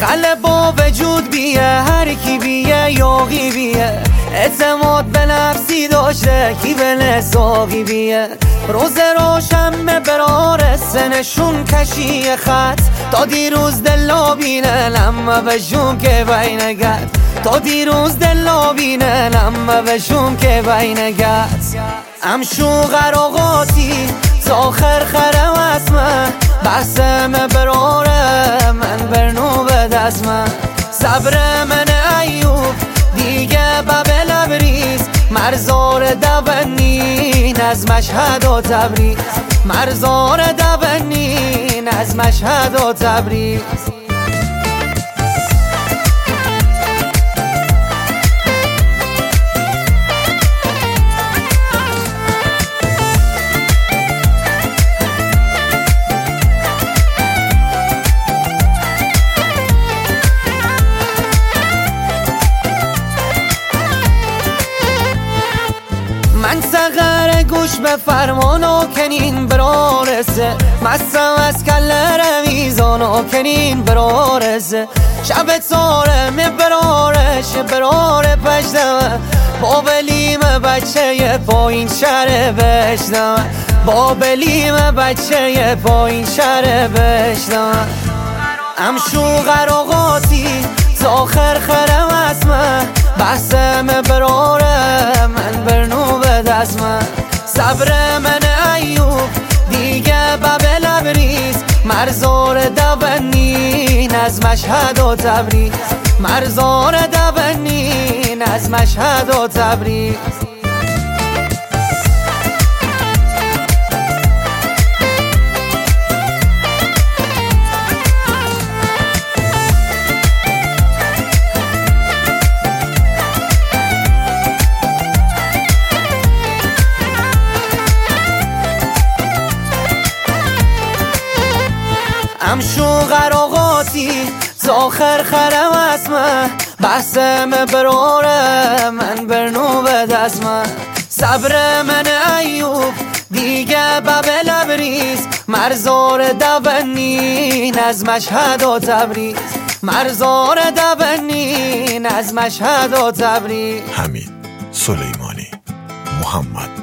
خله با وجود بیه، هر کی بیه یاغی بیه، اعتماد به نفسی داشته کی به نزاقی بیه. روز روشن برار سنشون کشی خط، تا دیروز دلا بینه لما بشون که بینگت، تا دیروز دلا بینه لما بشون که بینگت. امشو غراغاتی تا آخر خرم اسمه، بحثم براره من برنو به دزمه. صبر من ایوب دیگه بب لبریز، مرزار دبنین از مشهد و تبریز، مرزار دبنین از مشهد و تبریز. من سغر گوش به فرمان و کنین برارسه، مستم از کله رمیزان و کنین برارسه. شب تاره می برارش برار پشتمه، بابلیم بچه پایین شهر بشنمه، بابلیم بچه پایین شهر بشنمه. امشو غراغاتی تا آخر خرم اسمه، بحثم براره من برنو به دزمه. صبر من ایوب دیگه بب لبریز، مرزار دبنین از مشهد و تبریز، مرزار دبنین از مشهد و تبریز. امشو غراغاتی تا آخر خرم اسمه، بحثم براره من برنو به دزمه. صبر من ایوب دیگه بب لبریز، مرزار دبنین از مشهد و تبریز، مرزار دبنین از مشهد و تبریز. حمید سلیمانی، محمد